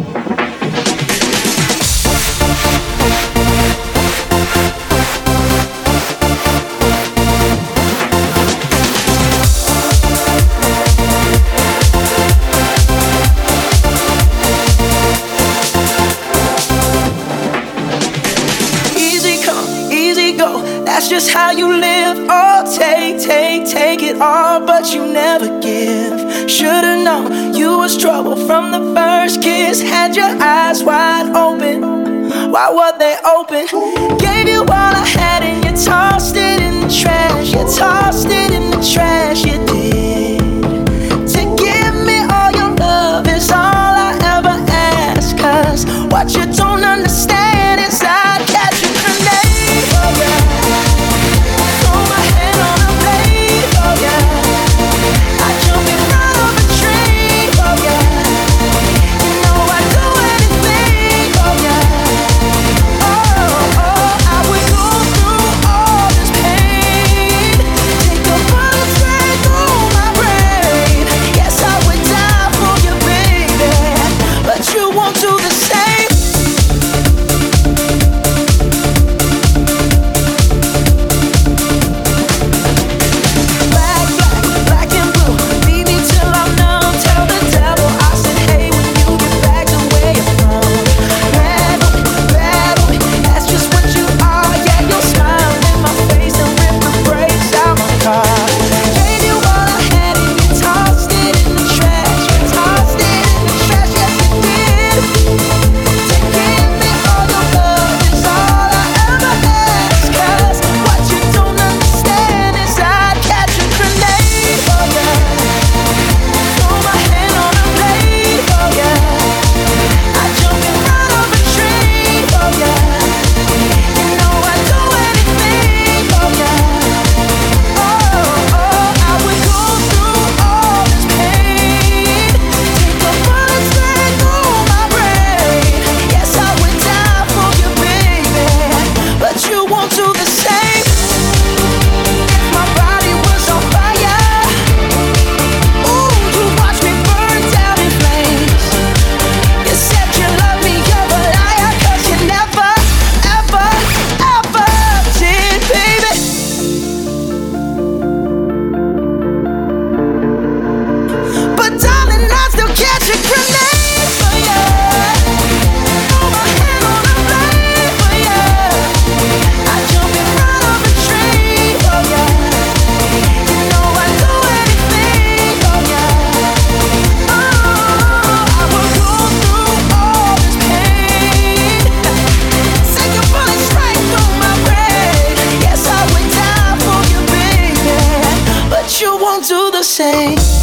That's just how you live. Oh, take it all, but you never give. Should've known you was trouble from the first kiss. Had your eyes wide open. Why were they open? Gave you all I had and you tossed it in the trash. You tossed it in the trash, you did. To give me all your love is all I ever ask. Cause what you don't understand is I'd catch a grenade. Oh yeah. Do the same.